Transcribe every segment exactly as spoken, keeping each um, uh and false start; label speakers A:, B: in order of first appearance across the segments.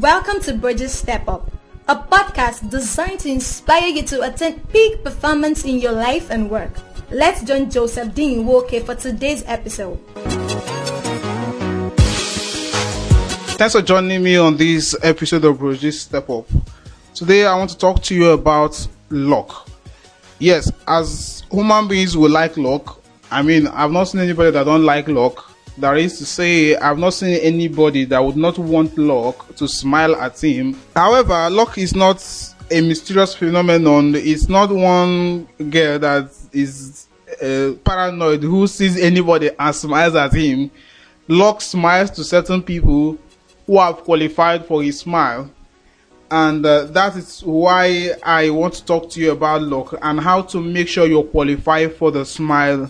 A: Welcome to Bridges Step Up, a podcast designed to inspire you to attain peak performance in your life and work. Let's join Joseph Dean Woke for today's episode.
B: Thanks for joining me on this episode of Bridges Step Up. Today I want to talk to you about luck. Yes, as human beings we like luck. I mean, I've not seen anybody that don't like luck. That is to say, I've not seen anybody that would not want luck to smile at him. However, luck is not a mysterious phenomenon. It's not one girl that is uh, paranoid who sees anybody and smiles at him. Luck smiles to certain people who have qualified for his smile. And uh, that is why I want to talk to you about luck and how to make sure you're qualified for the smile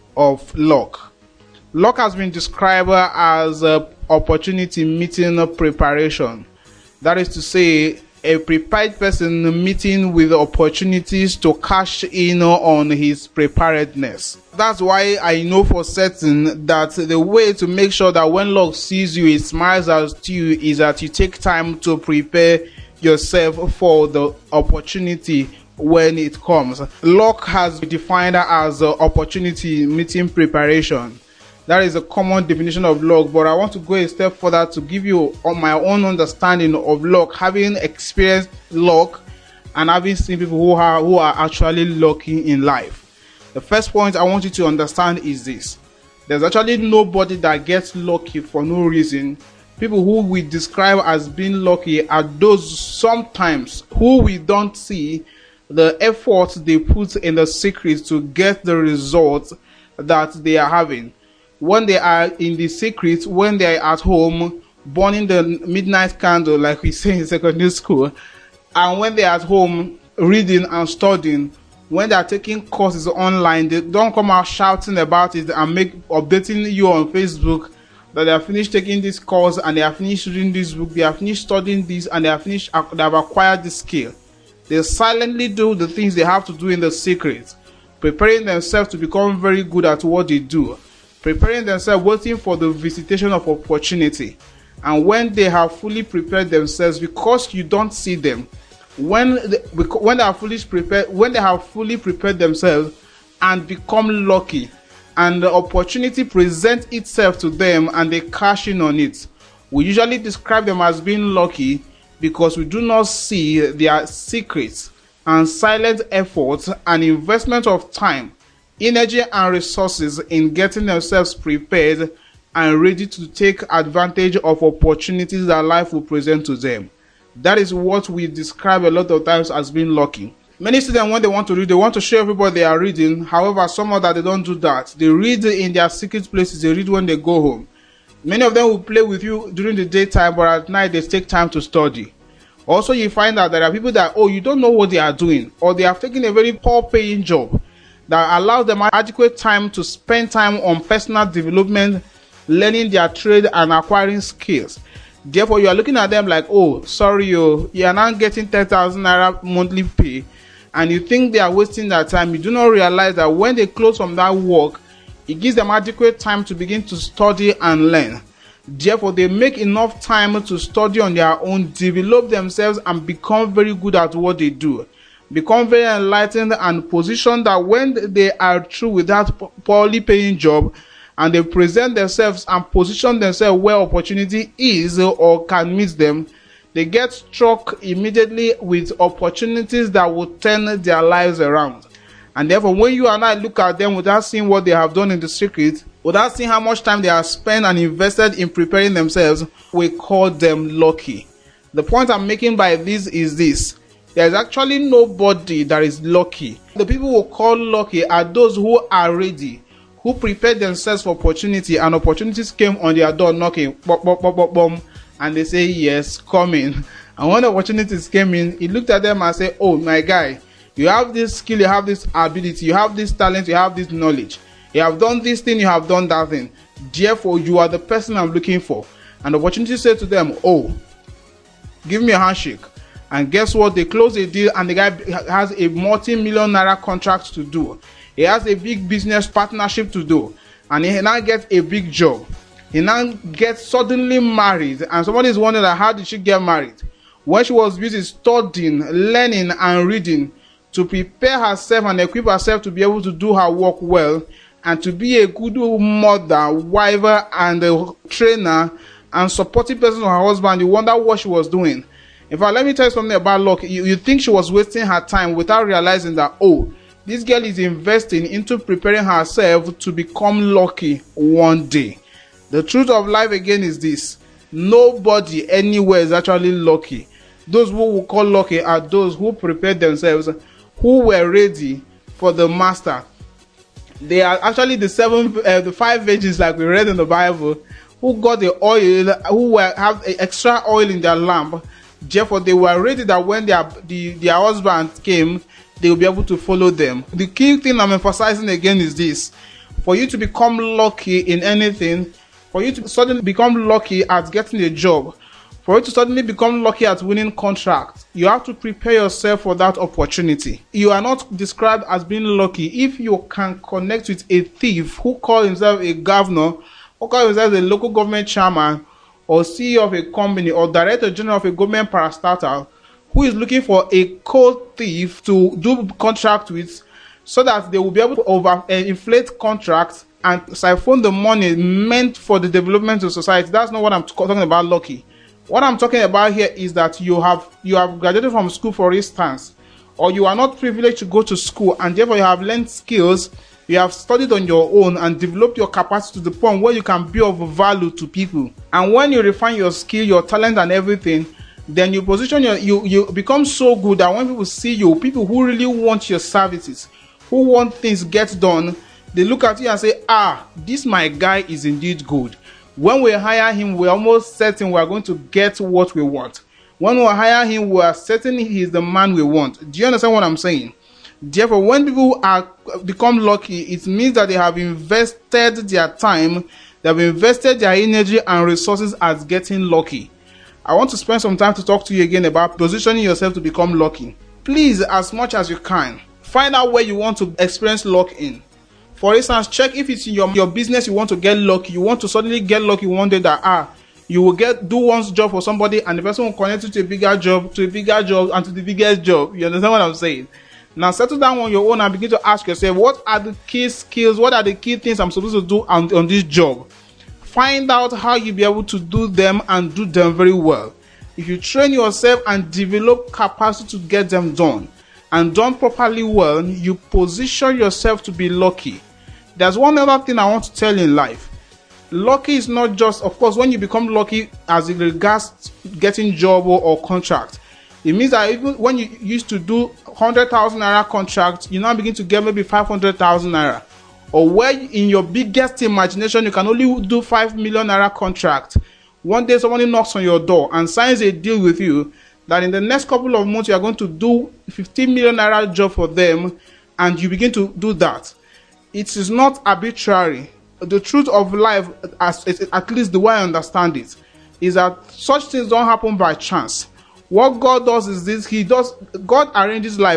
B: of luck. Luck has been described as an opportunity meeting preparation. That is to say, a prepared person meeting with opportunities to cash in on his preparedness. That's why I know for certain that the way to make sure that when luck sees you, it smiles at you, is that you take time to prepare yourself for the opportunity when it comes. Luck has been defined as an opportunity meeting preparation. That is a common definition of luck, but I want to go a step further to give you my own understanding of luck, having experienced luck and having seen people who are who are actually lucky in life. The first point I want you to understand is this: there's actually nobody that gets lucky for no reason. People who we describe as being lucky are those sometimes who we don't see the effort they put in the secret to get the results that they are having. When they are in the secret, when they are at home, burning the midnight candle, like we say in secondary school, and when they are at home reading and studying, when they are taking courses online, they don't come out shouting about it and make updating you on Facebook that they have finished taking this course and they have finished reading this book, they have finished studying this, and they have finished, they have acquired this skill. They silently do the things they have to do in the secret, preparing themselves to become very good at what they do. Preparing themselves, waiting for the visitation of opportunity. And when they have fully prepared themselves, because you don't see them, when they, when they are fully prepared, when they have fully prepared themselves and become lucky, and the opportunity presents itself to them and they cash in on it, we usually describe them as being lucky because we do not see their secrets and silent efforts and investment of time, energy and resources in getting themselves prepared and ready to take advantage of opportunities that life will present to them. That is what we describe a lot of times as being lucky. Many students, when they want to read, they want to show everybody they are reading. However, some of that, they don't do that. They read in their secret places. They read when they go home. Many of them will play with you during the daytime, but at night they take time to study. Also, you find out there are people that, oh, you don't know what they are doing, or they have taken a very poor paying job that allows them adequate time to spend time on personal development, learning their trade and acquiring skills. Therefore, you are looking at them like, oh, sorry, you, you are not getting ten thousand naira monthly pay, and you think they are wasting their time. You do not realize that when they close from that work, it gives them adequate time to begin to study and learn. Therefore, they make enough time to study on their own, develop themselves, and become very good at what they do. Become very enlightened and positioned that when they are through with that poorly paying job and they present themselves and position themselves where opportunity is or can meet them, they get struck immediately with opportunities that will turn their lives around. And therefore, when you and I look at them without seeing what they have done in the secret, without seeing how much time they have spent and invested in preparing themselves, we call them lucky. The point I'm making by this is this: there is actually nobody that is lucky. The people who call lucky are those who are ready, who prepared themselves for opportunity, and opportunities came on their door knocking, bop, bop, bop, bop, bop, and they say, yes, come in. And when the opportunities came in, he looked at them and said, oh, my guy, you have this skill, you have this ability, you have this talent, you have this knowledge. You have done this thing, you have done that thing. Therefore, you are the person I'm looking for. And the opportunity said to them, oh, give me a handshake. And guess what? They close a deal and the guy has a multi-million naira contract to do. He has a big business partnership to do. And he now gets a big job. He now gets suddenly married, and somebody is wondering how did she get married? When she was busy studying, learning, and reading to prepare herself and equip herself to be able to do her work well, and to be a good mother, wife, and a trainer, and supportive person to her husband, you wonder what she was doing. In fact, let me tell you something about luck. You, you think she was wasting her time without realizing that, oh, this girl is investing into preparing herself to become lucky one day. The truth of life again is this: nobody anywhere is actually lucky. Those who we call lucky are those who prepared themselves, who were ready for the master. They are actually the seven, uh, the five virgins, like we read in the Bible, who got the oil, who were have extra oil in their lamp. Therefore, they were ready that when their the, their husband came, they will be able to follow them. The key thing I'm emphasizing again is this: for you to become lucky in anything, for you to suddenly become lucky at getting a job, for you to suddenly become lucky at winning contracts, you have to prepare yourself for that opportunity. You are not described as being lucky if you can connect with a thief who calls himself a governor, who calls himself a local government chairman, or C E O of a company, or director general of a government parastatal, who is looking for a code thief to do contract with, so that they will be able to over-inflate contracts and siphon the money meant for the development of society. That's not what I'm talking about lucky. What I'm talking about here is that you have you have graduated from school, for instance, or you are not privileged to go to school, and therefore you have learned skills, you have studied on your own and developed your capacity to the point where you can be of value to people. And when you refine your skill, your talent, and everything, then you position your you you become so good that when people see you, people who really want your services, who want things get done, they look at you and say, ah, this my guy is indeed good. When we hire him, we're almost certain we're going to get what we want. When we hire him, we are certain he is the man we want. Do you understand what I'm saying? Therefore, when people are become lucky, it means that they have invested their time, they have invested their energy and resources as getting lucky. I want to spend some time to talk to you again about positioning yourself to become lucky. Please, as much as you can, find out where you want to experience luck in. For instance, check if it's in your, your business you want to get lucky. You want to suddenly get lucky one day that ah, you will get do one job for somebody and the person will connect you to a bigger job, to a bigger job, and to the biggest job. You understand what I'm saying? Now settle down on your own and begin to ask yourself, what are the key skills, what are the key things I'm supposed to do on, on this job? Find out how you'll be able to do them and do them very well. If you train yourself and develop capacity to get them done and done properly well, you position yourself to be lucky. There's one other thing I want to tell you in life. Lucky is not just, of course, when you become lucky as it regards getting job or, or contract. It means that even when you used to do one hundred thousand naira contract, you now begin to get maybe five hundred thousand naira. Or where in your biggest imagination, you can only do five million naira contract. One day somebody knocks on your door and signs a deal with you that in the next couple of months, you are going to do fifteen million naira job for them, and you begin to do that. It is not arbitrary. The truth of life, as at least the way I understand it, is that such things don't happen by chance. What God does is this: He does. God arranges life.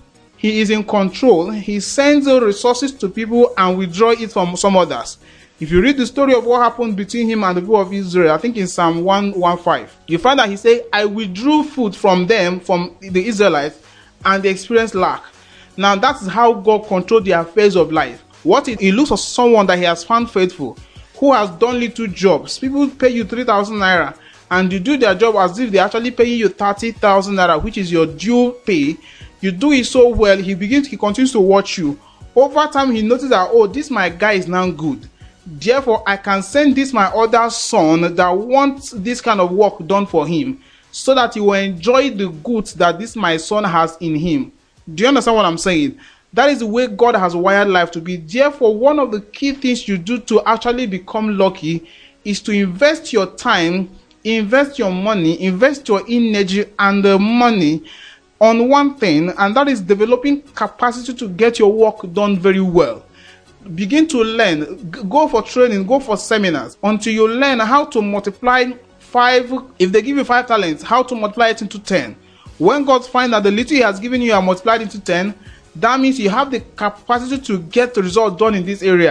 B: He is in control. He sends the resources to people and withdraw it from some others. If you read the story of what happened between him and the people of Israel, I think in Psalm one fifteen, you find that he said, I withdrew food from them, from the Israelites, and they experienced lack. Now that is how God controlled the affairs of life. What it, it looks for someone that he has found faithful, who has done little jobs. People pay you three thousand naira, and you do their job as if they're actually paying you thirty thousand naira, which is your due pay. You do it so well, he begins, he continues to watch you. Over time, he notices that, oh, this my guy is now good. Therefore, I can send this my other son that wants this kind of work done for him, so that he will enjoy the goods that this my son has in him. Do you understand what I'm saying? That is the way God has wired life to be. Therefore, one of the key things you do to actually become lucky is to invest your time, invest your money, invest your energy and the money on one thing, and that is developing capacity to get your work done very well. Begin to learn, go for training, go for seminars until you learn how to multiply five. If they give you five talents, how to multiply it into ten. When God finds that the little he has given you are multiplied into ten, that means you have the capacity to get the result done in this area.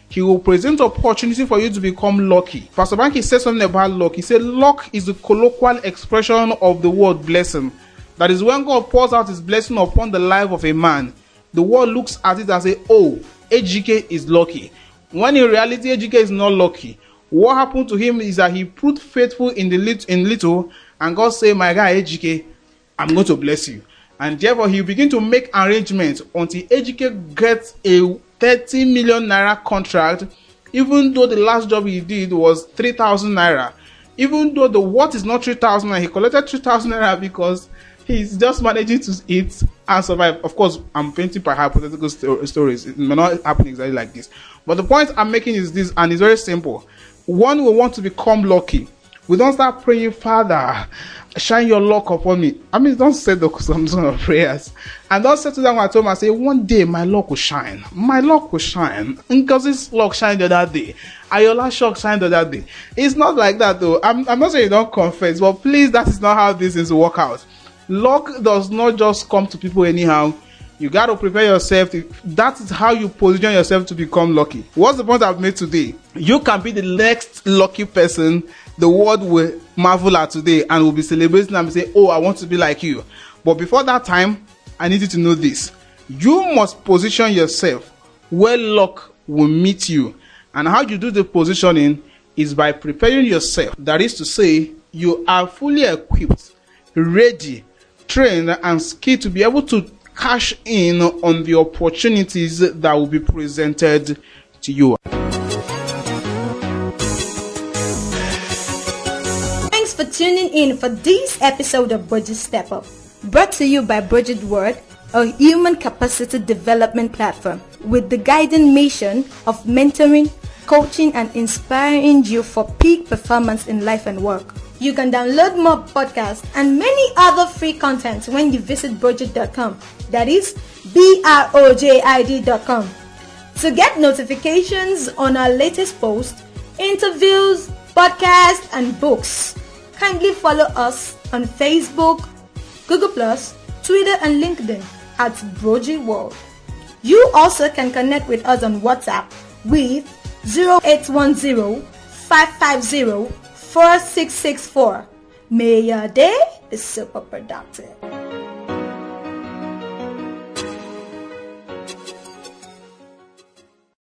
B: He will present opportunity for you to become lucky. Pastor Banky said something about luck. He said luck is the colloquial expression of the word blessing. That is, when God pours out his blessing upon the life of a man, the world looks at it and say, oh, A G K is lucky. When in reality, A G K is not lucky. What happened to him is that he proved faithful in the lit- in little, and God said, my guy A G K, I'm going to bless you. And therefore, he begin to make arrangements until A G K gets a thirty million naira contract, even though the last job he did was three thousand naira. Even though the what is not three thousand naira, he collected three thousand naira because he's just managing to eat and survive. Of course, I'm painting by hypothetical st- stories. It may not happen exactly like this. But the point I'm making is this, and it's very simple. One will want to become lucky. We don't start praying, Father, shine your luck upon me. I mean, don't say the some sort of prayers. And don't say to them at home and say, one day my luck will shine. My luck will shine. Because this luck shined the other day. Ayola shock shined the other day. It's not like that though. I'm, I'm not saying you don't confess, but please, that is not how this is work out. Luck does not just come to people anyhow. You got to prepare yourself. To, that is how you position yourself to become lucky. What's the point I've made today? You can be the next lucky person the world will marvel at today and will be celebrating and say, oh, I want to be like you. But before that time, I need you to know this. You must position yourself where luck will meet you. And how you do the positioning is by preparing yourself. That is to say, you are fully equipped, ready, trained, and skilled to be able to cash in on the opportunities that will be presented to you.
A: Thanks for tuning in for this episode of Bridget Step Up, brought to you by Bridget Word, a human capacity development platform with the guiding mission of mentoring, coaching, and inspiring you for peak performance in life and work. You can download more podcasts and many other free content when you visit Bridget dot com. That is B R O J I D dot com. To get notifications on our latest posts, interviews, podcasts, and books, kindly follow us on Facebook, Google Plus, Twitter, and LinkedIn at Bridget World. You also can connect with us on WhatsApp with zero eight one zero, five five zero, four six six four. May your day be super productive.